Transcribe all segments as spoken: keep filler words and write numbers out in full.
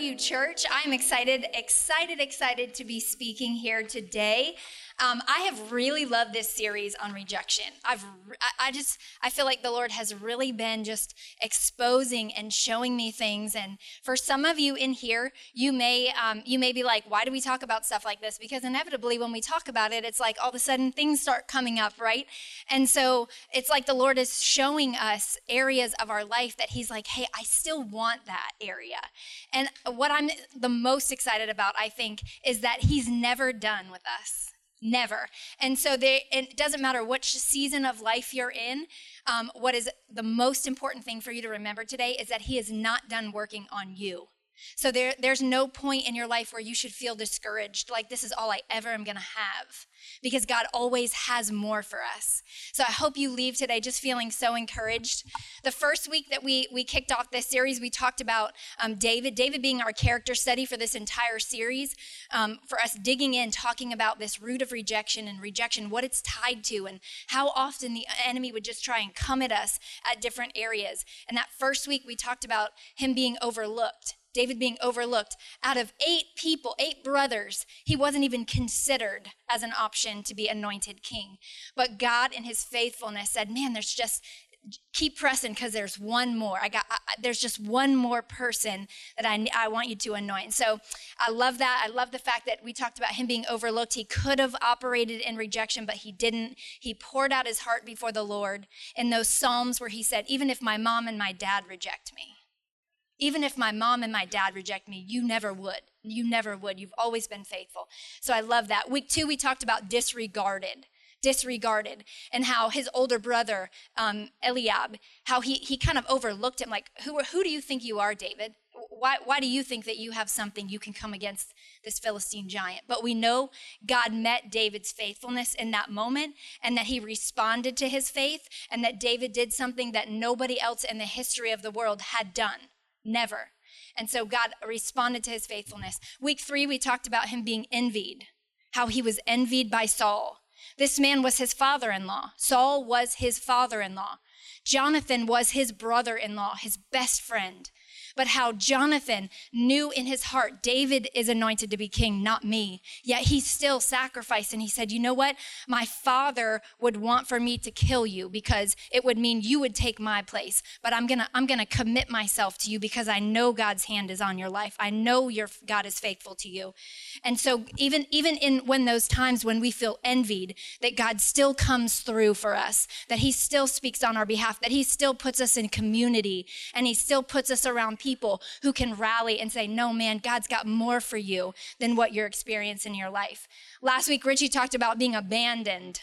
you, church? I'm excited, excited, excited to be speaking here today. Um, I have really loved this series on rejection. I've, I just, I feel like the Lord has really been just exposing and showing me things. And for some of you in here, you may, um, you may be like, why do we talk about stuff like this? Because inevitably, when we talk about it, it's like all of a sudden things start coming up, right? And so it's like the Lord is showing us areas of our life that He's like, hey, I still want that area. And what I'm the most excited about, I think, is that He's never done with us. Never. And so they, it doesn't matter which season of life you're in. Um, what is the most important thing for you to remember today is that He is not done working on you. So there, there's no point in your life where you should feel discouraged, like this is all I ever am going to have, because God always has more for us. So I hope you leave today just feeling so encouraged. The first week that we we kicked off this series, we talked about um, David, David being our character study for this entire series, um, for us digging in, talking about this root of rejection and rejection, what it's tied to, and how often the enemy would just try and come at us at different areas. And that first week, we talked about him being overlooked. David being overlooked. Out of eight people, eight brothers, he wasn't even considered as an option to be anointed king. But God in His faithfulness said, man, there's just, keep pressing because there's one more. I got, I, there's just one more person that I, I want you to anoint. So I love that. I love the fact that we talked about him being overlooked. He could have operated in rejection, but he didn't. He poured out his heart before the Lord in those Psalms where he said, even if my mom and my dad reject me, even if my mom and my dad reject me, you never would. You never would. You've always been faithful. So I love that. Week two, we talked about disregarded, disregarded, and how his older brother, um, Eliab, how he he kind of overlooked him. Like, who who do you think you are, David? Why why do you think that you have something you can come against this Philistine giant? But we know God met David's faithfulness in that moment, and that he responded to his faith, and that David did something that nobody else in the history of the world had done. Never. And so God responded to his faithfulness. Week three, we talked about him being envied, how he was envied by Saul. This man was his father-in-law. Saul was his father-in-law. Jonathan was his brother-in-law, his best friend. But how Jonathan knew in his heart, David is anointed to be king, not me. Yet he still sacrificed, and he said, you know what? My father would want for me to kill you because it would mean you would take my place. But I'm gonna, I'm gonna commit myself to you because I know God's hand is on your life. I know your God is faithful to you. And so even, even in when those times when we feel envied, that God still comes through for us, that He still speaks on our behalf, that He still puts us in community, and He still puts us around people who can rally and say, no, man, God's got more for you than what you're experiencing in your life. Last week, Richie talked about being abandoned.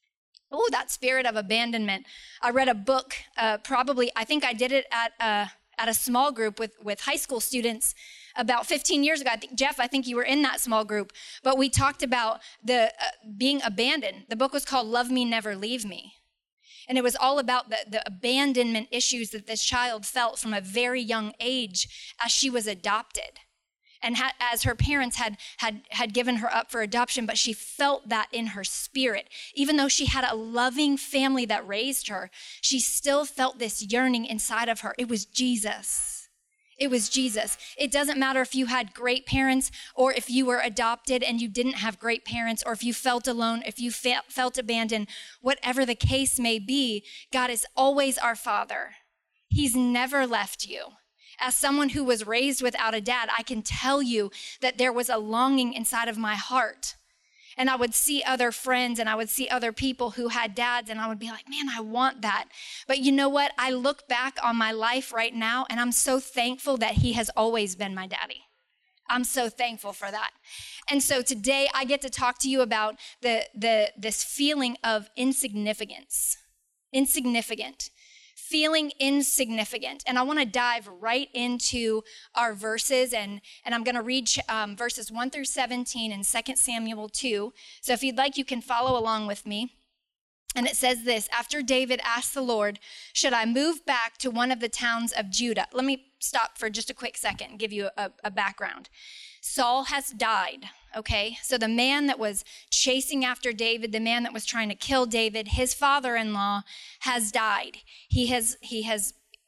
Oh, that spirit of abandonment. I read a book, uh, probably, I think I did it at a, at a small group with, with high school students about fifteen years ago. I think, Jeff, I think you were in that small group, but we talked about the uh, being abandoned. The book was called Love Me, Never Leave Me. And it was all about the, the abandonment issues that this child felt from a very young age as she was adopted. And ha- as her parents had, had, had given her up for adoption, but she felt that in her spirit. Even though she had a loving family that raised her, she still felt this yearning inside of her. It was Jesus. It was Jesus. It doesn't matter if you had great parents or if you were adopted and you didn't have great parents, or if you felt alone, if you fe- felt abandoned, whatever the case may be, God is always our Father. He's never left you. As someone who was raised without a dad, I can tell you that there was a longing inside of my heart. And I would see other friends and I would see other people who had dads, and I would be like, man, I want that. But you know what? I look back on my life right now and I'm so thankful that He has always been my daddy. I'm so thankful for that. And so today I get to talk to you about the, the, this feeling of insignificance, insignificant. Feeling insignificant. And I want to dive right into our verses, and, and I'm going to read um, verses one through seventeen in Second Samuel two. So if you'd like, you can follow along with me. And it says this: after David asked the Lord, should I move back to one of the towns of Judah? Let me stop for just a quick second and give you a, a background. Saul has died, okay? So the man that was chasing after David, the man that was trying to kill David, his father-in-law has died. He has, he has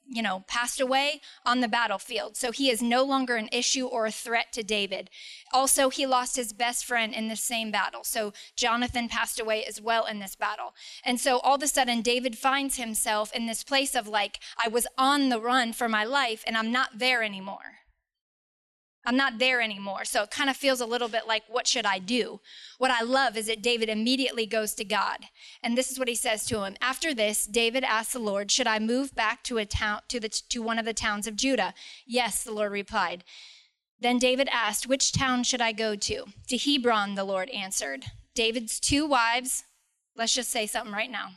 you know, passed away on the battlefield. So he is no longer an issue or a threat to David. Also, he lost his best friend in the same battle. So Jonathan passed away as well in this battle. And so all of a sudden, David finds himself in this place of like, I was on the run for my life and I'm not there anymore. I'm not there anymore. So it kind of feels a little bit like, what should I do? What I love is that David immediately goes to God. And this is what he says to him. After this, David asked the Lord, should I move back to a town, to the, to one of the towns of Judah? Yes, the Lord replied. Then David asked, which town should I go to? To Hebron, the Lord answered. David's two wives, let's just say something right now.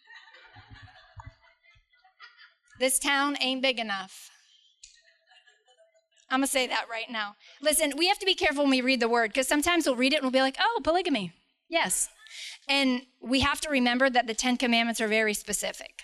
This town ain't big enough. I'm going to say that right now. Listen, we have to be careful when we read the word, because sometimes we'll read it and we'll be like, oh, polygamy. Yes. And we have to remember that the Ten Commandments are very specific.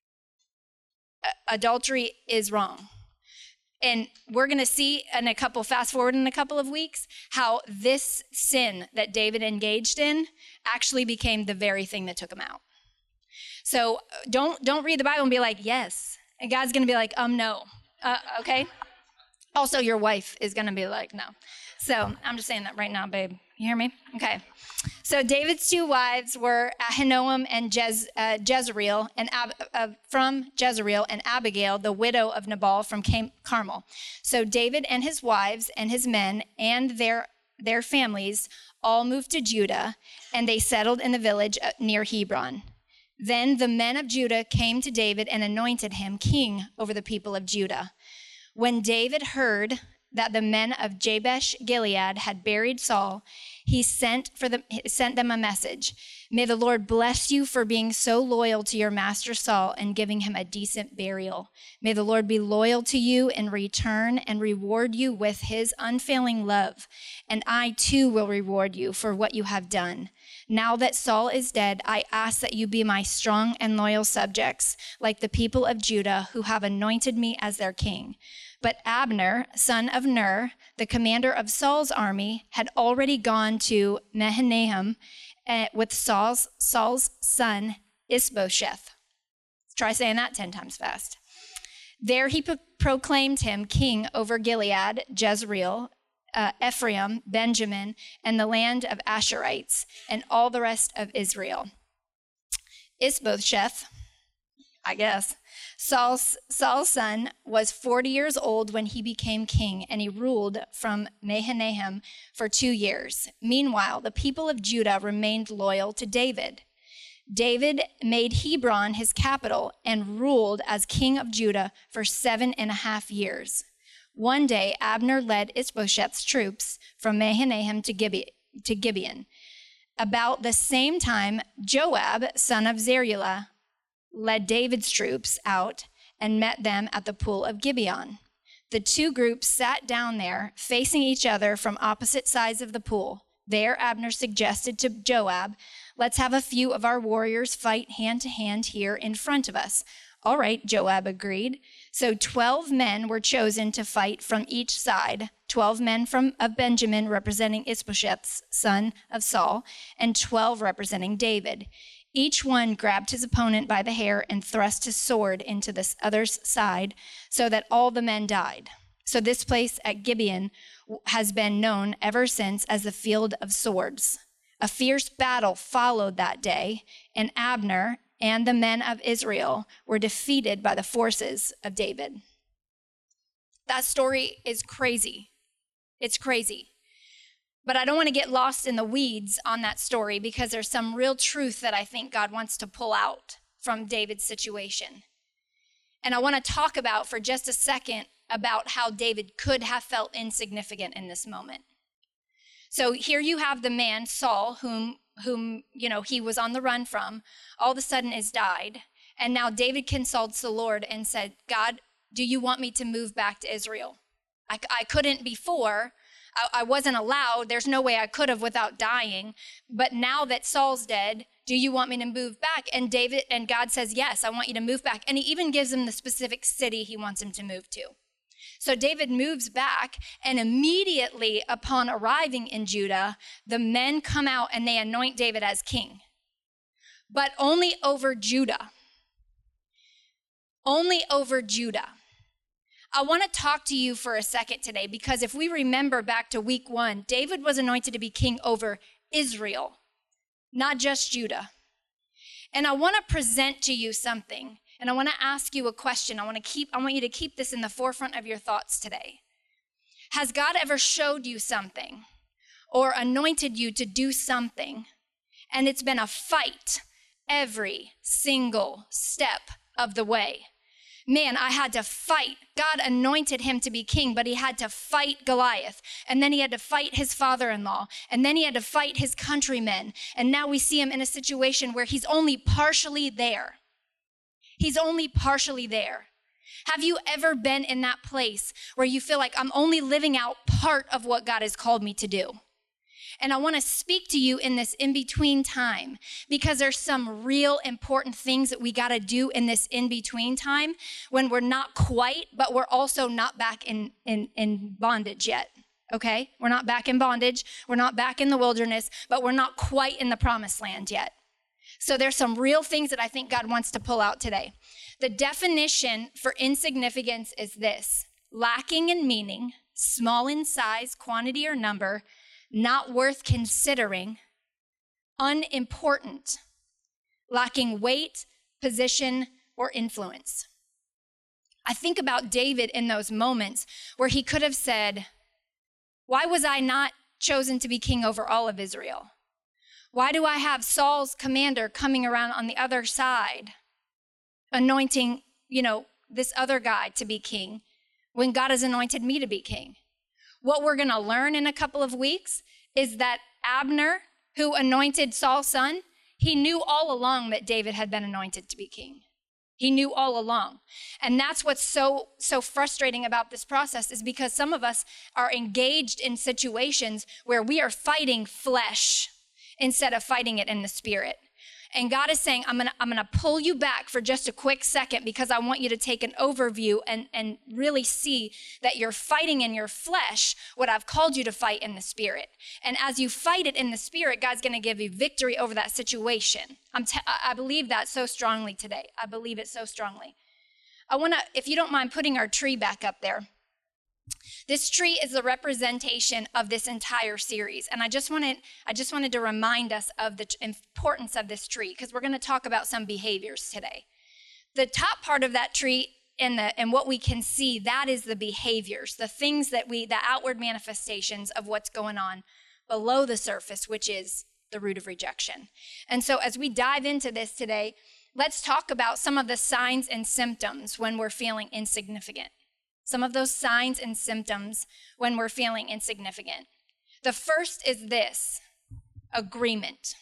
Uh, adultery is wrong. And we're going to see in a couple, fast forward in a couple of weeks, how this sin that David engaged in actually became the very thing that took him out. So don't, don't read the Bible and be like, yes. And God's going to be like, um, no. Uh, okay. Also, your wife is going to be like, no. So I'm just saying that right now, babe. You hear me? Okay. So David's two wives were Ahinoam and Jez, uh, Jezreel, and Ab, uh, from Jezreel, and Abigail, the widow of Nabal from Cam- Carmel. So David and his wives and his men and their their families all moved to Judah, and they settled in the village near Hebron. Then the men of Judah came to David and anointed him king over the people of Judah. When David heard that the men of Jabesh Gilead had buried Saul, he sent for them, sent them a message. May the Lord bless you for being so loyal to your master Saul and giving him a decent burial. May the Lord be loyal to you in return and reward you with his unfailing love. And I too will reward you for what you have done. Now that Saul is dead, I ask that you be my strong and loyal subjects, like the people of Judah who have anointed me as their king. But Abner, son of Ner, the commander of Saul's army, had already gone to Mahanaim uh, with Saul's, Saul's son Ishbosheth. Try saying that ten times fast. There he pro- proclaimed him king over Gilead, Jezreel, uh, Ephraim, Benjamin, and the land of Asherites, and all the rest of Israel. Ishbosheth, I guess, Saul's, Saul's son, was forty years old when he became king, and he ruled from Mahanaim for two years. Meanwhile, the people of Judah remained loyal to David. David made Hebron his capital and ruled as king of Judah for seven and a half years. One day, Abner led Ishbosheth's troops from Mahanaim to Gibe- to Gibeon. About the same time, Joab, son of Zeruiah, led David's troops out and met them at the pool of Gibeon. The two groups sat down there, facing each other from opposite sides of the pool. There, Abner suggested to Joab, let's have a few of our warriors fight hand to hand here in front of us. All right, Joab agreed. So twelve men were chosen to fight from each side, twelve men from of Benjamin representing Ishbosheth's son of Saul, and twelve representing David. Each one grabbed his opponent by the hair and thrust his sword into the other's side so that all the men died. So this place at Gibeon has been known ever since as the Field of Swords. A fierce battle followed that day, and Abner and the men of Israel were defeated by the forces of David. That story is crazy. It's crazy. But I don't want to get lost in the weeds on that story because there's some real truth that I think God wants to pull out from David's situation. And I want to talk about for just a second about how David could have felt insignificant in this moment. So here you have the man, Saul, whom, whom, you know, he was on the run from, all of a sudden is died. And now David consults the Lord and said, God, do you want me to move back to Israel? I, I couldn't before. I wasn't allowed. There's no way I could have without dying. But now that Saul's dead, do you want me to move back? And David and God says, yes, I want you to move back. And he even gives him the specific city he wants him to move to. So David moves back, and immediately upon arriving in Judah, the men come out and they anoint David as king, but only over Judah. only over Judah. I want to talk to you for a second today, because if we remember back to week one, David was anointed to be king over Israel, not just Judah. And I want to present to you something, and I want to ask you a question. I want to keep, I want you to keep this in the forefront of your thoughts today. Has God ever showed you something or anointed you to do something, and it's been a fight every single step of the way? Man, I had to fight. God anointed him to be king, but he had to fight Goliath. And then he had to fight his father-in-law. And then he had to fight his countrymen. And now we see him in a situation where he's only partially there. He's only partially there. Have you ever been in that place where you feel like I'm only living out part of what God has called me to do? And I want to speak to you in this in-between time, because there's some real important things that we got to do in this in-between time when we're not quite, but we're also not back in, in, in bondage yet, okay? We're not back in bondage. We're not back in the wilderness, but we're not quite in the promised land yet. So there's some real things that I think God wants to pull out today. The definition for insignificance is this: lacking in meaning, small in size, quantity, or number, not worth considering, unimportant, lacking weight, position, or influence. I think about David in those moments where he could have said, why was I not chosen to be king over all of Israel? Why do I have Saul's commander coming around on the other side, anointing, you know, this other guy to be king when God has anointed me to be king? What we're going to learn in a couple of weeks is that Abner, who anointed Saul's son, he knew all along that David had been anointed to be king. He knew all along. And that's what's so, so frustrating about this process, is because some of us are engaged in situations where we are fighting flesh instead of fighting it in the spirit. And God is saying, I'm gonna, I'm gonna pull you back for just a quick second, because I want you to take an overview and, and really see that you're fighting in your flesh what I've called you to fight in the spirit. And as you fight it in the spirit, God's gonna give you victory over that situation. I'm t- I believe that so strongly today. I believe it so strongly. I wanna, if you don't mind putting our tree back up there. This tree is a representation of this entire series. And I just wanted, I just wanted to remind us of the importance of this tree, because we're going to talk about some behaviors today. The top part of that tree and the and what we can see, that is the behaviors, the things that we, the outward manifestations of what's going on below the surface, which is the root of rejection. And so as we dive into this today, let's talk about some of the signs and symptoms when we're feeling insignificant. Some of those signs and symptoms when we're feeling insignificant. The first is this: agreement.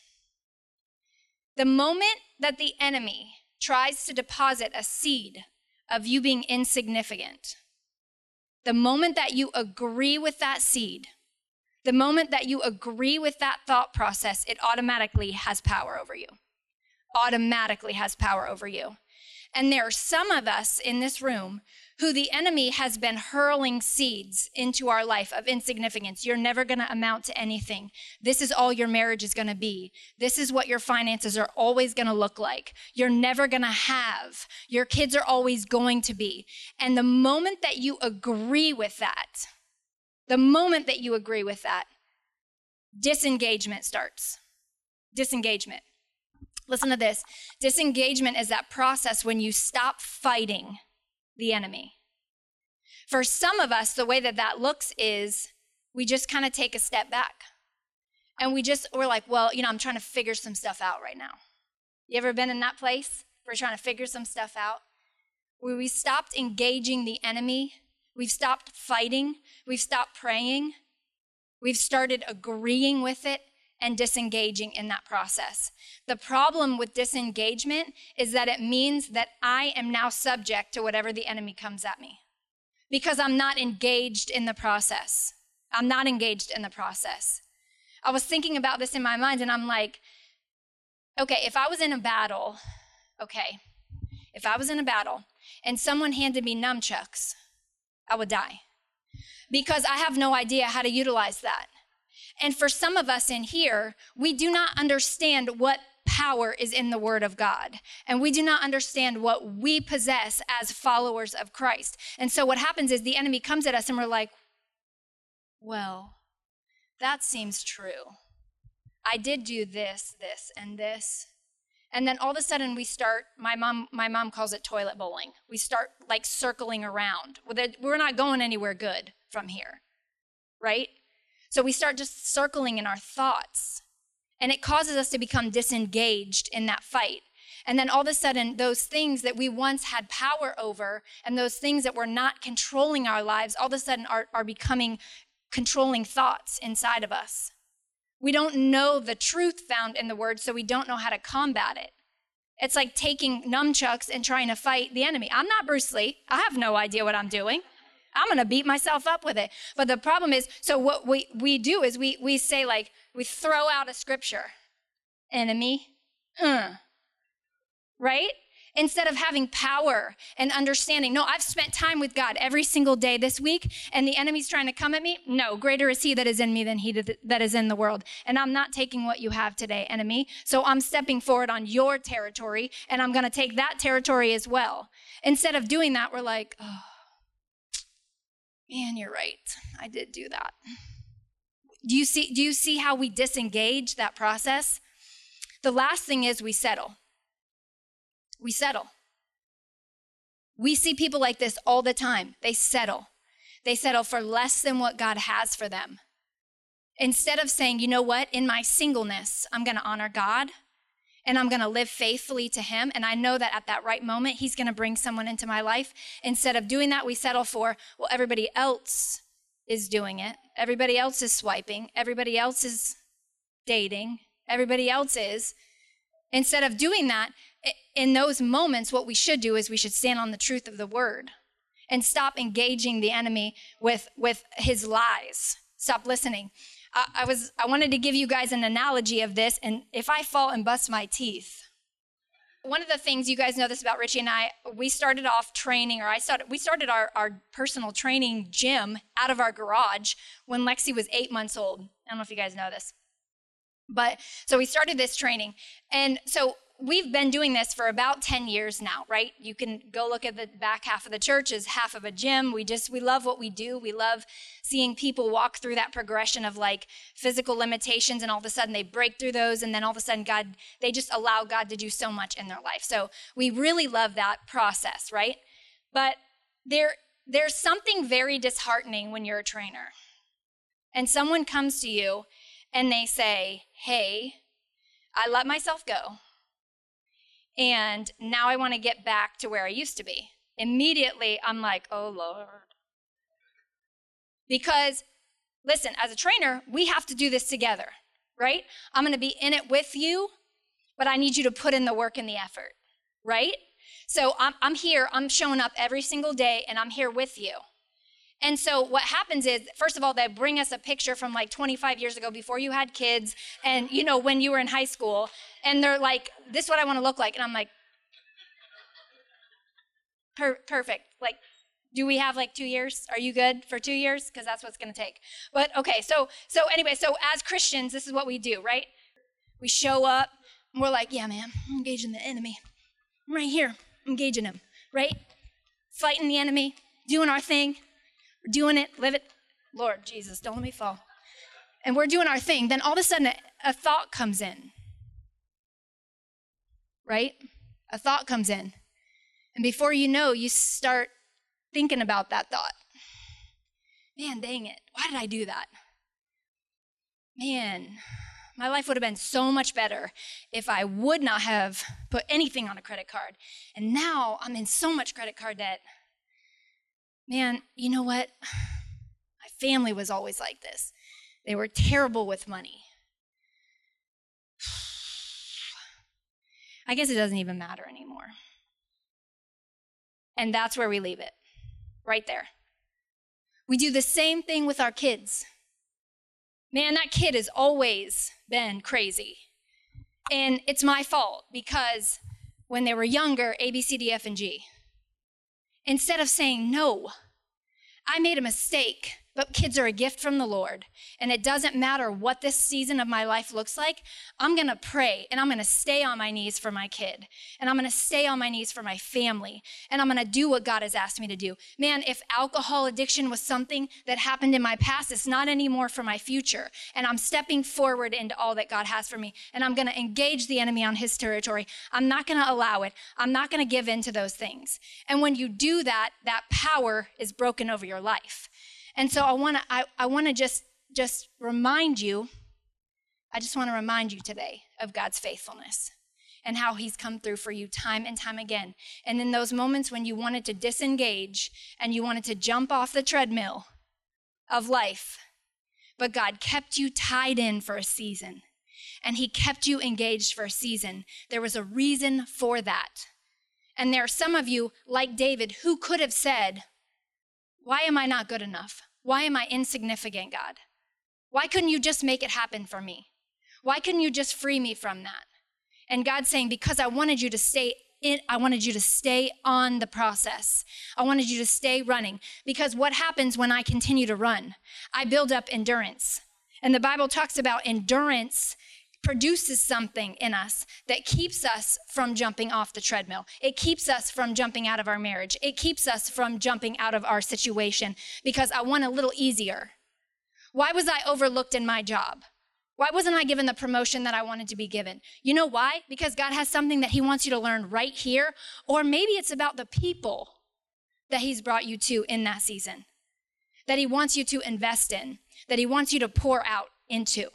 The moment that the enemy tries to deposit a seed of you being insignificant, the moment that you agree with that seed, the moment that you agree with that thought process, it automatically has power over you. Automatically has power over you. And there are some of us in this room who the enemy has been hurling seeds into our life of insignificance. You're never going to amount to anything. This is all your marriage is going to be. This is what your finances are always going to look like. You're never going to have. Your kids are always going to be. And the moment that you agree with that, the moment that you agree with that, disengagement starts. Disengagement. Listen to this. Disengagement is that process when you stop fighting the enemy. For some of us, the way that that looks is we just kind of take a step back. And we just, we're like, well, you know, I'm trying to figure some stuff out right now. You ever been in that place where you're trying to figure some stuff out? Where we stopped engaging the enemy. We've stopped fighting. We've stopped praying. We've started agreeing with it and disengaging in that process. The problem with disengagement is that it means that I am now subject to whatever the enemy comes at me, because I'm not engaged in the process. I'm not engaged in the process. I was thinking about this in my mind, and I'm like, okay, if I was in a battle, okay, if I was in a battle and someone handed me nunchucks, I would die, because I have no idea how to utilize that. And for some of us in here, we do not understand what power is in the word of God. And we do not understand what we possess as followers of Christ. And so what happens is the enemy comes at us and we're like, well, that seems true. I did do this, this, and this. And then all of a sudden we start, my mom my mom calls it toilet bowling. We start like circling around. We're not going anywhere good from here, right? So we start just circling in our thoughts. And it causes us to become disengaged in that fight. And then all of a sudden, those things that we once had power over and those things that were not controlling our lives, all of a sudden are, are becoming controlling thoughts inside of us. We don't know the truth found in the word, so we don't know how to combat it. It's like taking nunchucks and trying to fight the enemy. I'm not Bruce Lee. I have no idea what I'm doing. I'm going to beat myself up with it. But the problem is, so what we, we do is we, we say like, we throw out a scripture. Enemy, huh? Right? Instead of having power and understanding. No, I've spent time with God every single day this week, and the enemy's trying to come at me. No, greater is he that is in me than he that is in the world. And I'm not taking what you have today, enemy. So I'm stepping forward on your territory, and I'm going to take that territory as well. Instead of doing that, we're like, oh, man, you're right. I did do that. Do you see, do you see how we disengage that process? The last thing is we settle. We settle. We see people like this all the time. They settle. They settle for less than what God has for them. Instead of saying, you know what, in my singleness, I'm going to honor God and I'm going to live faithfully to him. And I know that at that right moment, he's going to bring someone into my life. Instead of doing that, we settle for, well, everybody else is doing it. Everybody else is swiping. Everybody else is dating. Everybody else is. Instead of doing that, in those moments, what we should do is we should stand on the truth of the word and stop engaging the enemy with, with his lies. Stop listening. I, I was I wanted to give you guys an analogy of this, and if I fall and bust my teeth, one of the things, you guys know this about Richie and I, we started off training, or I started, we started our, our personal training gym out of our garage when Lexi was eight months old. I don't know if you guys know this. But so we started this training. And so we've been doing this for about ten years now, right? You can go look at the back half of the church as half of a gym. We just, we love what we do. We love seeing people walk through that progression of like physical limitations, and all of a sudden they break through those, and then all of a sudden God, they just allow God to do so much in their life. So we really love that process, right? But there, there's something very disheartening when you're a trainer and someone comes to you and they say, hey, I let myself go. And now I want to get back to where I used to be. Immediately, I'm like, oh, Lord. Because, listen, as a trainer, we have to do this together, right? I'm going to be in it with you, but I need you to put in the work and the effort, right? So I'm, I'm here, I'm showing up every single day, and I'm here with you. And so what happens is, first of all, they bring us a picture from like twenty-five years ago before you had kids and, you know, when you were in high school. And they're like, this is what I want to look like. And I'm like, per- perfect. Like, do we have like two years? Are you good for two years? Because that's what it's going to take. But okay, so so anyway, so as Christians, this is what we do, right? We show up and we're like, yeah, man, I'm engaging the enemy. I'm right here, I'm engaging him, right? Fighting the enemy, doing our thing. We're doing it, live it. Lord Jesus, don't let me fall. And we're doing our thing. Then all of a sudden, a, a thought comes in. Right? A thought comes in. And before you know, you start thinking about that thought. Man, dang it. Why did I do that? Man, my life would have been so much better if I would not have put anything on a credit card. And now I'm in so much credit card debt. Man, you know what? My family was always like this. They were terrible with money. I guess it doesn't even matter anymore. And that's where we leave it, right there. We do the same thing with our kids. Man, that kid has always been crazy. And it's my fault because when they were younger, A, B, C, D, F, and G. Instead of saying, no, I made a mistake but kids are a gift from the Lord. And it doesn't matter what this season of my life looks like. I'm going to pray and I'm going to stay on my knees for my kid. And I'm going to stay on my knees for my family. And I'm going to do what God has asked me to do. Man, if alcohol addiction was something that happened in my past, it's not anymore for my future. And I'm stepping forward into all that God has for me. And I'm going to engage the enemy on his territory. I'm not going to allow it. I'm not going to give in to those things. And when you do that, that power is broken over your life. And so I want to I, I want to just just remind you, I just want to remind you today of God's faithfulness and how he's come through for you time and time again. And in those moments when you wanted to disengage and you wanted to jump off the treadmill of life, but God kept you tied in for a season and he kept you engaged for a season. There was a reason for that. And there are some of you, like David, who could have said, why am I not good enough? Why am I insignificant, God? Why couldn't you just make it happen for me? Why couldn't you just free me from that? And God's saying, because I wanted you to stay in, I wanted you to stay on the process. I wanted you to stay running. Because what happens when I continue to run? I build up endurance. And the Bible talks about endurance produces something in us that keeps us from jumping off the treadmill. It keeps us from jumping out of our marriage. It keeps us from jumping out of our situation because I want a little easier. Why was I overlooked in my job? Why wasn't I given the promotion that I wanted to be given? You know why? Because God has something that he wants you to learn right here, or maybe it's about the people that he's brought you to in that season, that he wants you to invest in, that he wants you to pour out into.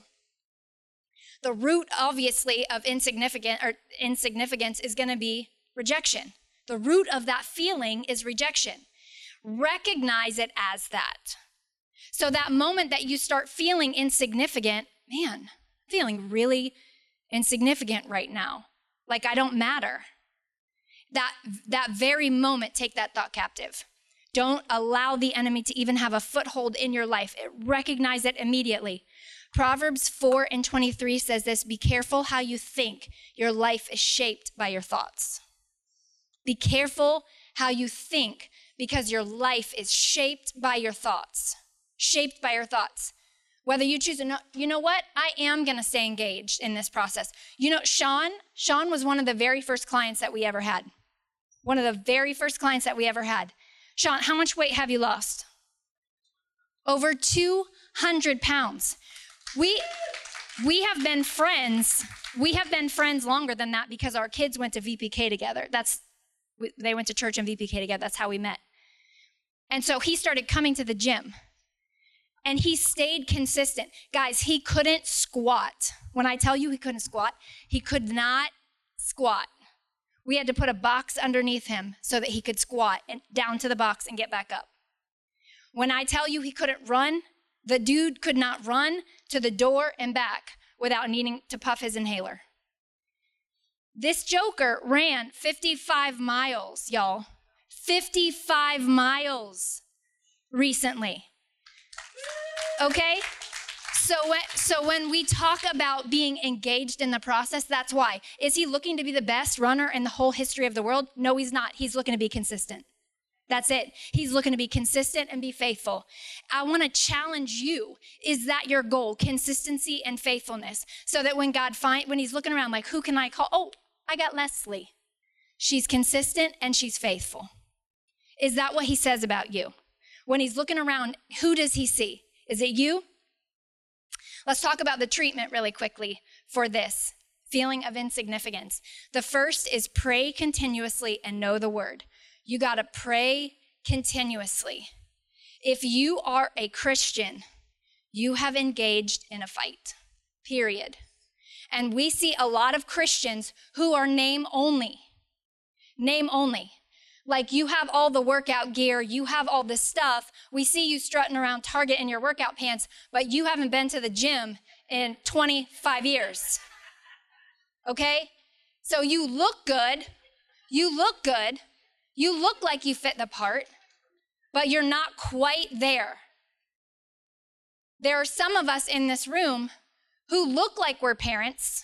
The root, obviously, of insignificant or insignificance is going to be rejection. The root of that feeling is rejection. Recognize it as that. So that moment that you start feeling insignificant, man, I'm feeling really insignificant right now. Like I don't matter. That, that very moment, take that thought captive. Don't allow the enemy to even have a foothold in your life. Recognize it immediately. Proverbs four and twenty-three says this, be careful how you think. Your life is shaped by your thoughts. Be careful how you think because your life is shaped by your thoughts. Shaped by your thoughts. Whether you choose or not, you know what? I am going to stay engaged in this process. You know, Sean, Sean was one of the very first clients that we ever had. One of the very first clients that we ever had. Sean, how much weight have you lost? Over two hundred pounds. We we have been friends. We have been friends longer than that because our kids went to V P K together. That's they went to church and V P K together. That's how we met. And so he started coming to the gym. And he stayed consistent. Guys, he couldn't squat. When I tell you he couldn't squat, he could not squat. We had to put a box underneath him so that he could squat and down to the box and get back up. When I tell you he couldn't run, the dude could not run to the door and back without needing to puff his inhaler. This joker ran fifty-five miles, y'all. fifty-five miles recently. Okay? So when, so when we talk about being engaged in the process, that's why. Is he looking to be the best runner in the whole history of the world? No, he's not. He's looking to be consistent. That's it. He's looking to be consistent and be faithful. I want to challenge you. Is that your goal? Consistency and faithfulness. So that when God find, when he's looking around like, who can I call? Oh, I got Leslie. She's consistent and she's faithful. Is that what he says about you? When he's looking around, who does he see? Is it you? Let's talk about the treatment really quickly for this feeling of insignificance. The first is pray continuously and know the word. You got to pray continuously. If you are a Christian, you have engaged in a fight, period. And we see a lot of Christians who are name only, name only. Like you have all the workout gear, you have all this stuff. We see you strutting around Target in your workout pants, but you haven't been to the gym in twenty-five years. Okay? So you look good, you look good, you look like you fit the part, but you're not quite there. There are some of us in this room who look like we're parents.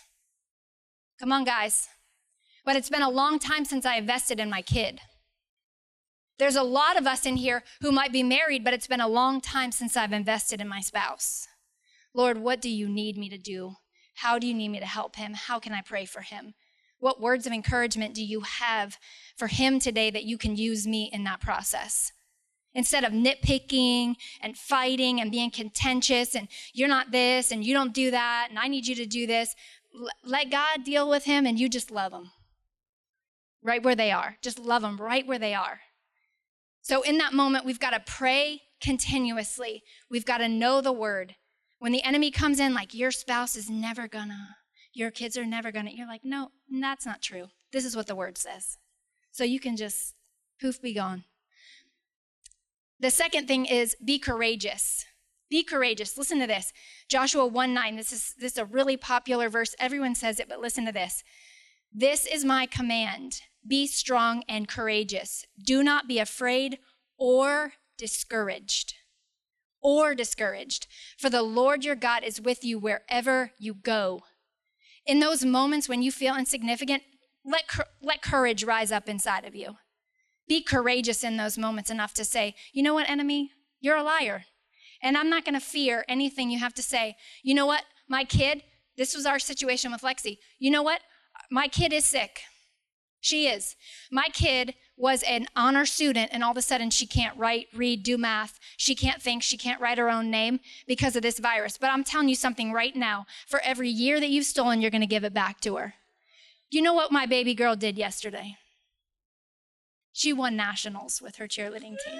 Come on, guys. But it's been a long time since I invested in my kid. There's a lot of us in here who might be married, but it's been a long time since I've invested in my spouse. Lord, what do you need me to do? How do you need me to help him? How can I pray for him? What words of encouragement do you have for him today that you can use me in that process? Instead of nitpicking and fighting and being contentious and you're not this and you don't do that and I need you to do this, let God deal with him and you just love him right where they are. Just love them right where they are. So in that moment, we've got to pray continuously. We've got to know the word. When the enemy comes in like your spouse is never gonna, your kids are never gonna, you're like, no, that's not true. This is what the word says. So you can just poof, be gone. The second thing is be courageous. Be courageous. Listen to this. Joshua one nine, this is, this is a really popular verse. Everyone says it, but listen to this. This is my command. Be strong and courageous. Do not be afraid or discouraged. Or discouraged. For the Lord your God is with you wherever you go. In those moments when you feel insignificant, let, let courage rise up inside of you. Be courageous in those moments enough to say, you know what, enemy? You're a liar. And I'm not going to fear anything you have to say. You know what? My kid, this was our situation with Lexi. You know what? My kid is sick. She is. My kid was an honor student, and all of a sudden she can't write, read, do math. She can't think. She can't write her own name because of this virus. But I'm telling you something right now. For every year that you've stolen, you're going to give it back to her. You know what my baby girl did yesterday? She won nationals with her cheerleading team.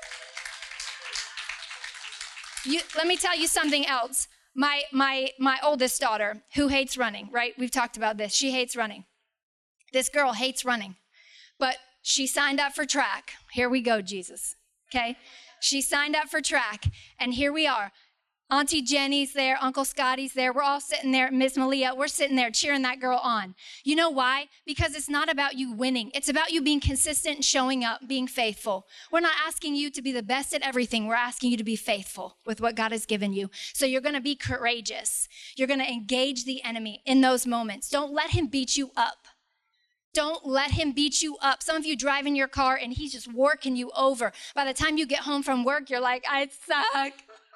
You, let me tell you something else. My, my, my oldest daughter, who hates running, right? We've talked about this. She hates running. This girl hates running, but she signed up for track. Here we go, Jesus, okay? She signed up for track, and here we are. Auntie Jenny's there, Uncle Scotty's there. We're all sitting there, Miss Malia, we're sitting there cheering that girl on. You know why? Because it's not about you winning. It's about you being consistent and showing up, being faithful. We're not asking you to be the best at everything. We're asking you to be faithful with what God has given you. So you're going to be courageous. You're going to engage the enemy in those moments. Don't let him beat you up. Don't let him beat you up. Some of you drive in your car and he's just working you over. By the time you get home from work, you're like, I suck.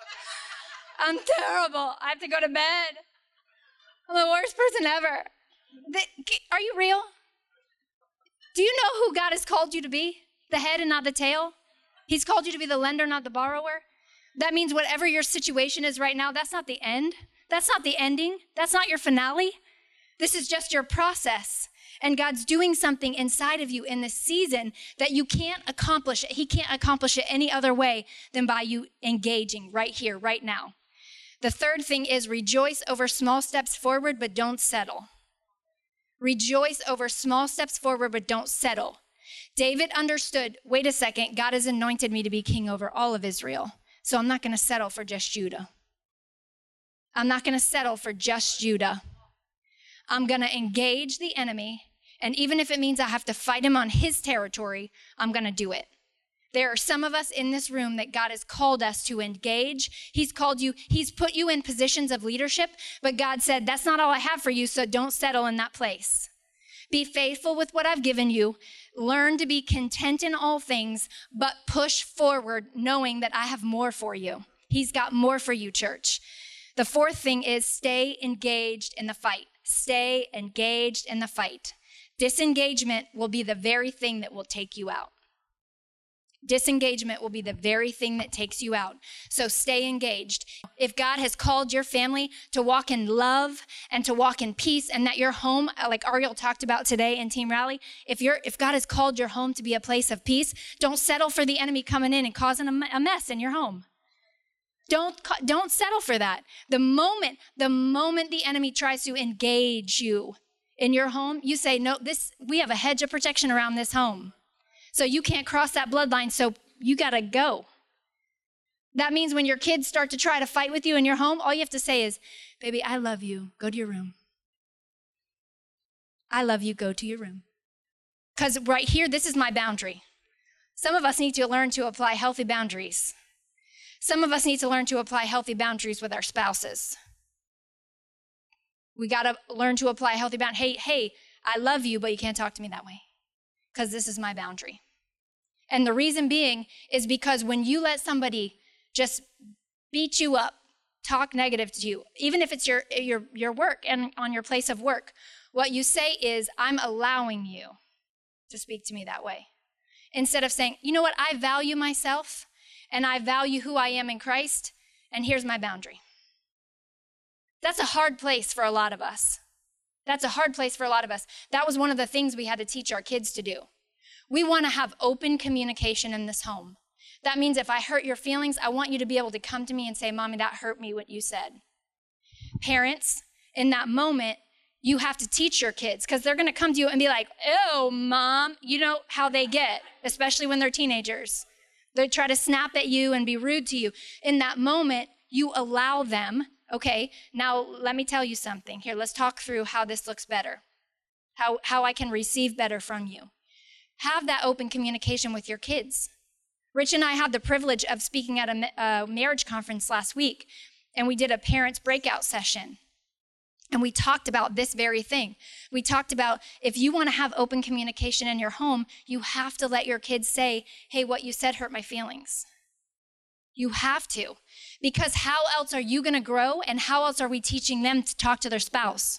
I'm terrible. I have to go to bed. I'm the worst person ever. Are you real? Do you know who God has called you to be? The head and not the tail? He's called you to be the lender, not the borrower. That means whatever your situation is right now, that's not the end. That's not the ending. That's not your finale. This is just your process. And God's doing something inside of you in this season that you can't accomplish it. He can't accomplish it any other way than by you engaging right here, right now. The third thing is rejoice over small steps forward, but don't settle. Rejoice over small steps forward, but don't settle. David understood, wait a second, God has anointed me to be king over all of Israel. So I'm not going to settle for just Judah. I'm not going to settle for just Judah. I'm going to engage the enemy, and even if it means I have to fight him on his territory, I'm going to do it. There are some of us in this room that God has called us to engage. He's called you, he's put you in positions of leadership, but God said, that's not all I have for you, so don't settle in that place. Be faithful with what I've given you. Learn to be content in all things, but push forward knowing that I have more for you. He's got more for you, church. The fourth thing is stay engaged in the fight. Stay engaged in the fight. Disengagement will be the very thing that will take you out. Disengagement will be the very thing that takes you out. So stay engaged. If God has called your family to walk in love and to walk in peace, and that your home, like Ariel talked about today in Team Rally, if you're, if God has called your home to be a place of peace, don't settle for the enemy coming in and causing a mess in your home. Don't, don't settle for that. The moment, the moment the enemy tries to engage you in your home, you say, no, this, we have a hedge of protection around this home. So you can't cross that bloodline, so you got to go. That means when your kids start to try to fight with you in your home, all you have to say is, baby, I love you. Go to your room. I love you. Go to your room. Because right here, this is my boundary. Some of us need to learn to apply healthy boundaries. Some of us need to learn to apply healthy boundaries with our spouses. We got to learn to apply healthy boundaries. Hey, hey, I love you, but you can't talk to me that way because this is my boundary. And the reason being is because when you let somebody just beat you up, talk negative to you, even if it's your your your work and on your place of work, what you say is, I'm allowing you to speak to me that way. Instead of saying, you know what, I value myself and I value who I am in Christ, and here's my boundary. That's a hard place for a lot of us. That's a hard place for a lot of us. That was one of the things we had to teach our kids to do. We want to have open communication in this home. That means if I hurt your feelings, I want you to be able to come to me and say, Mommy, that hurt me what you said. Parents, in that moment, you have to teach your kids, because they're going to come to you and be like, oh, Mom, you know how they get, especially when they're teenagers. They try to snap at you and be rude to you. In that moment, you allow them. Okay, now let me tell you something. Here, let's talk through how this looks better, how, how I can receive better from you. Have that open communication with your kids. Rich and I had the privilege of speaking at a, a marriage conference last week, and we did a parents breakout session. And we talked about this very thing. We talked about if you want to have open communication in your home, you have to let your kids say, hey, what you said hurt my feelings. You have to. Because how else are you going to grow, and how else are we teaching them to talk to their spouse?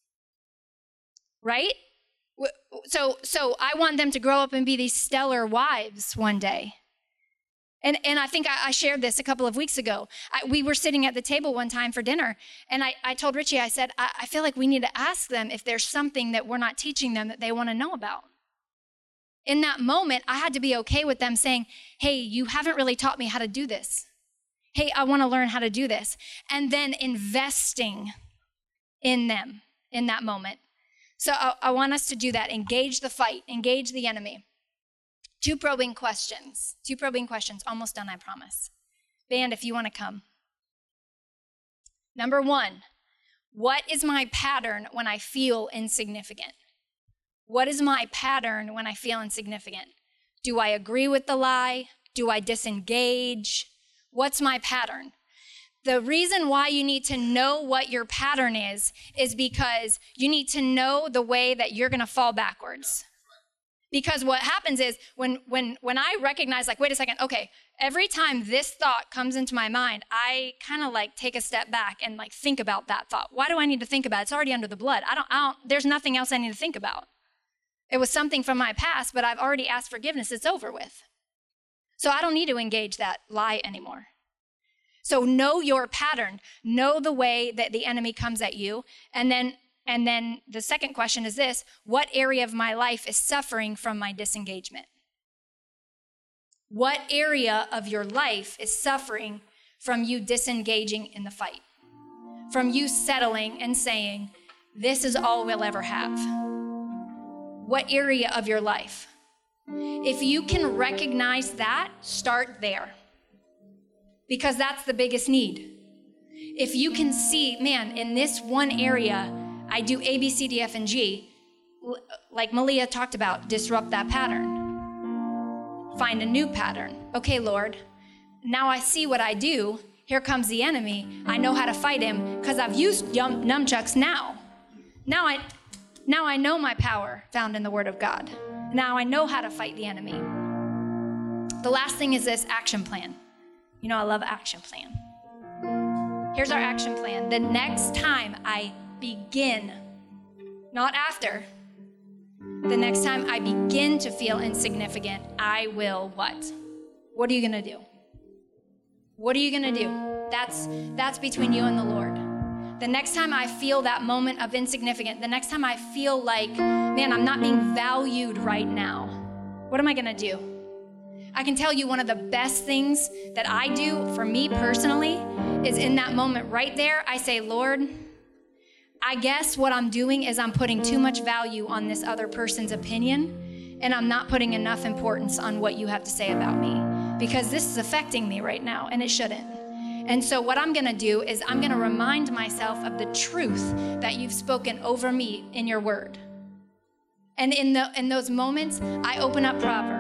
Right? So, so I want them to grow up and be these stellar wives one day. And, and I think I, I shared this a couple of weeks ago. I, we were sitting at the table one time for dinner, and I, I told Richie, I said, I, I feel like we need to ask them if there's something that we're not teaching them that they want to know about. In that moment, I had to be okay with them saying, hey, you haven't really taught me how to do this. Hey, I want to learn how to do this. And then investing in them in that moment. So I, I want us to do that. Engage the fight. Engage the enemy. Two probing questions. Two probing questions. Almost done, I promise. Band, if you want to come. Number one, what is my pattern when I feel insignificant? What is my pattern when I feel insignificant? Do I agree with the lie? Do I disengage? What's my pattern? The reason why you need to know what your pattern is, is because you need to know the way that you're going to fall backwards. Because what happens is when, when, when I recognize, like, wait a second, okay, every time this thought comes into my mind, I kind of like take a step back and like think about that thought. Why do I need to think about it? It's already under the blood. I don't, I don't, there's nothing else I need to think about. It was something from my past, but I've already asked forgiveness. It's over with. So I don't need to engage that lie anymore. So know your pattern. Know the way that the enemy comes at you. And then, and then the second question is this: what area of my life is suffering from my disengagement? What area of your life is suffering from you disengaging in the fight? From you settling and saying, this is all we'll ever have. What area of your life? If you can recognize that, start there. Because that's the biggest need. If you can see, man, in this one area, I do A, B, C, D, F, and G, like Malia talked about, disrupt that pattern. Find a new pattern. Okay, Lord, now I see what I do. Here comes the enemy. I know how to fight him because I've used yum, nunchucks now. Now I, now I know my power found in the Word of God. Now I know how to fight the enemy. The last thing is this action plan. You know, I love action plan. Here's our action plan. The next time I begin, not after, the next time I begin to feel insignificant, I will what? What are you going to do? What are you going to do? That's, that's between you and the Lord. The next time I feel that moment of insignificant, the next time I feel like, man, I'm not being valued right now, what am I going to do? I can tell you one of the best things that I do for me personally is in that moment right there, I say, Lord, I guess what I'm doing is I'm putting too much value on this other person's opinion, and I'm not putting enough importance on what you have to say about me, because this is affecting me right now, and it shouldn't. And so what I'm going to do is I'm going to remind myself of the truth that you've spoken over me in your word. And in the in those moments, I open up Proverbs.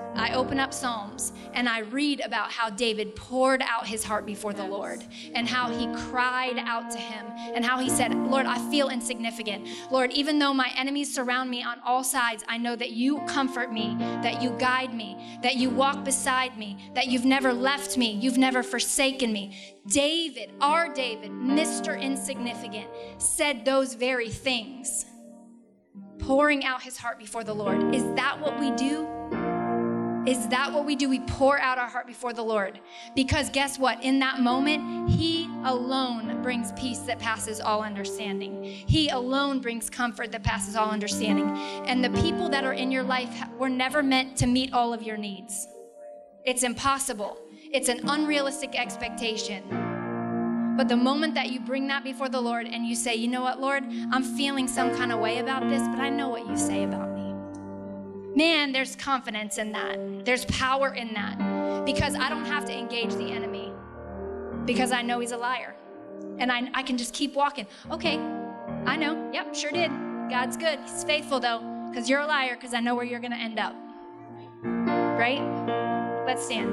I open up Psalms and I read about how David poured out his heart before the Lord and how he cried out to him and how he said, Lord, I feel insignificant. Lord, even though my enemies surround me on all sides, I know that you comfort me, that you guide me, that you walk beside me, that you've never left me, you've never forsaken me. David, our David, Mister Insignificant, said those very things, pouring out his heart before the Lord. Is that what we do? Is that what we do? We pour out our heart before the Lord. Because guess what? In that moment, he alone brings peace that passes all understanding. He alone brings comfort that passes all understanding. And the people that are in your life were never meant to meet all of your needs. It's impossible. It's an unrealistic expectation. But the moment that you bring that before the Lord and you say, you know what, Lord, I'm feeling some kind of way about this, but I know what you say about me. Man, there's confidence in that. There's power in that. Because I don't have to engage the enemy. Because I know he's a liar. And I, I can just keep walking. Okay, I know. Yep, sure did. God's good. He's faithful, though. Because you're a liar, because I know where you're going to end up. Right? Let's stand.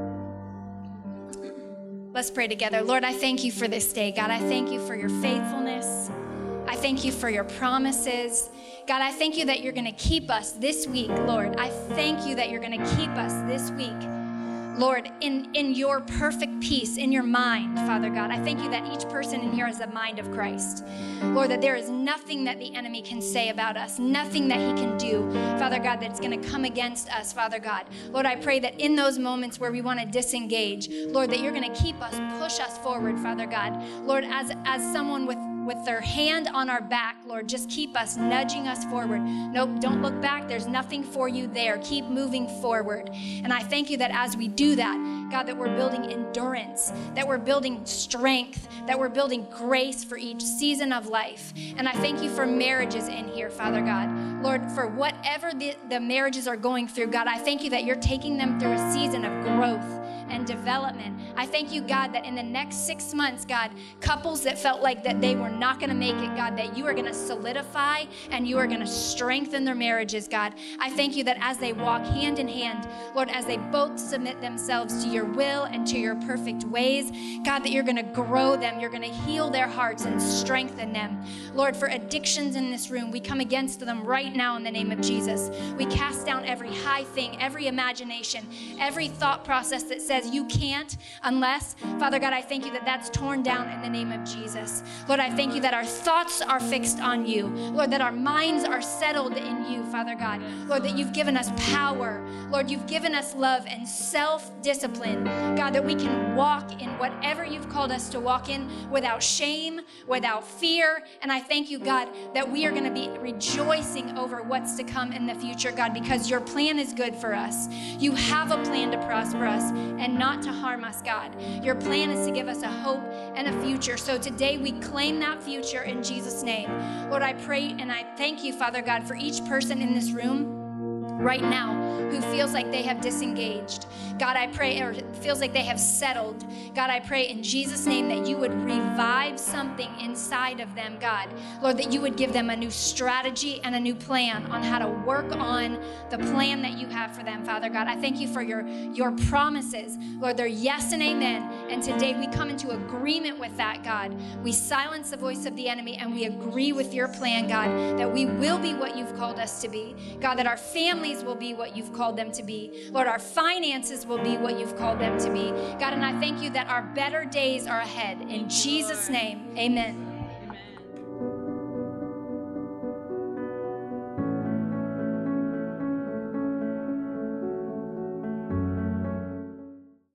Let's pray together. Lord, I thank you for this day. God, I thank you for your faithfulness. I thank you for your promises. God, I thank you that you're going to keep us this week, Lord. I thank you that you're going to keep us this week, Lord, in, in your perfect peace, in your mind, Father God. I thank you that each person in here has the mind of Christ. Lord, that there is nothing that the enemy can say about us, nothing that he can do, Father God, that's going to come against us, Father God. Lord, I pray that in those moments where we want to disengage, Lord, that you're going to keep us, push us forward, Father God. Lord, as, as someone with with their hand on our back, Lord, just keep us nudging us forward. Nope, don't look back. There's nothing for you there. Keep moving forward. And I thank you that as we do that, God, that we're building endurance, that we're building strength, that we're building grace for each season of life. And I thank you for marriages in here, Father God. Lord, for whatever the, the marriages are going through, God, I thank you that you're taking them through a season of growth and development. I thank you, God, that in the next six months, God, couples that felt like that they were not going to make it, God, that you are going to solidify and you are going to strengthen their marriages, God. I thank you that as they walk hand in hand, Lord, as they both submit themselves to your will and to your perfect ways, God, that you're going to grow them, you're going to heal their hearts and strengthen them. Lord, for addictions in this room, we come against them right now in the name of Jesus. We cast down every high thing, every imagination, every thought process that says you can't unless, Father God, I thank you that that's torn down in the name of Jesus. Lord, I thank you that our thoughts are fixed on you. Lord, that our minds are settled in you, Father God. Lord, that you've given us power. Lord, you've given us love and self-discipline. God, that we can walk in whatever you've called us to walk in without shame, without fear. And I thank you, God, that we are going to be rejoicing over what's to come in the future, God, because your plan is good for us. You have a plan to prosper us and not to harm us, God. Your plan is to give us a hope and a future. So today we claim that future in Jesus' name. Lord, I pray and I thank you, Father God, for each person in this room right now who feels like they have disengaged. God, I pray, or feels like they have settled. God, I pray in Jesus' name that you would revive something inside of them, God. Lord, that you would give them a new strategy and a new plan on how to work on the plan that you have for them, Father God. I thank you for your, your promises. Lord, they're yes and amen. And today we come into agreement with that, God. We silence the voice of the enemy and we agree with your plan, God, that we will be what you've called us to be. God, that our families will be what you've called them to be. Lord, our finances will be what you've called them to be. God, and I thank you that our better days are ahead. In Jesus' name, amen.